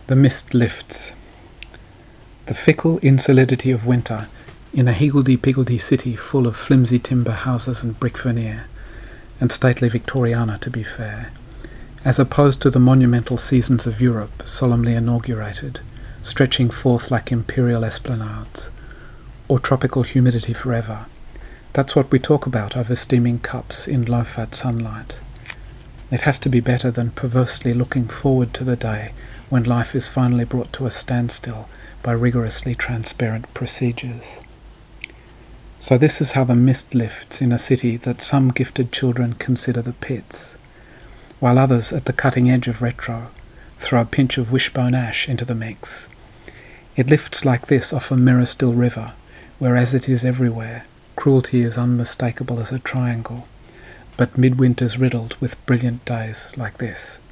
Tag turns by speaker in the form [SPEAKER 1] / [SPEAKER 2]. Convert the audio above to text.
[SPEAKER 1] The mist lifts. The fickle insolidity of winter in a higgledy-piggledy city full of flimsy timber houses and brick veneer, and stately Victoriana to be fair, as opposed to the monumental seasons of Europe solemnly inaugurated, stretching forth like imperial esplanades, or tropical humidity forever. That's what we talk about over steaming cups in low-fat sunlight. It has to be better than perversely looking forward to the day when life is finally brought to a standstill by rigorously transparent procedures. So this is how the mist lifts in a city that some gifted children consider the pits, while others at the cutting edge of retro throw a pinch of wishbone ash into the mix. It lifts like this off a mirror-still river, where as it is everywhere, cruelty is unmistakable as a triangle, but midwinter's riddled with brilliant days like this.